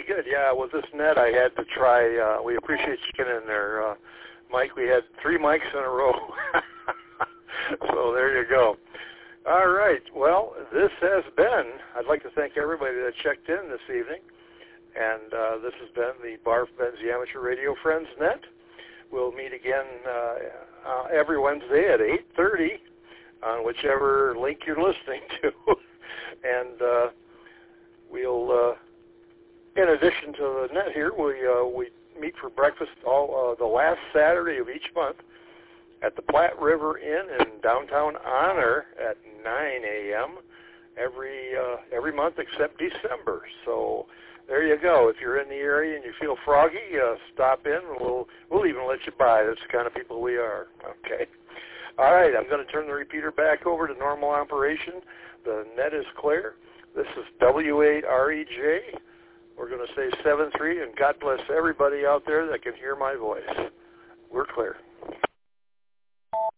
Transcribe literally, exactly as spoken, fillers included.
good. Yeah, with this net, I had to try. Uh, we appreciate you getting in there, uh, Mike. We had three mics in a row. So there you go. All right. Well, this has been, I'd like to thank everybody that checked in this evening. And uh, this has been the Barf Benzie Amateur Radio Friends Net. We'll meet again uh, uh, every Wednesday at eight thirty on whichever link you're listening to. And uh, we'll, uh, in addition to the net here, we uh, we meet for breakfast all uh, the last Saturday of each month at the Platte River Inn in downtown Honor at nine a.m. every uh, every month except December. So there you go. If you're in the area and you feel froggy, uh, stop in. We'll we'll even let you by. That's the kind of people we are. Okay. All right. I'm going to turn the repeater back over to normal operation. The net is clear. This is W eight R E J. We're going to say seven three, and God bless everybody out there that can hear my voice. We're clear.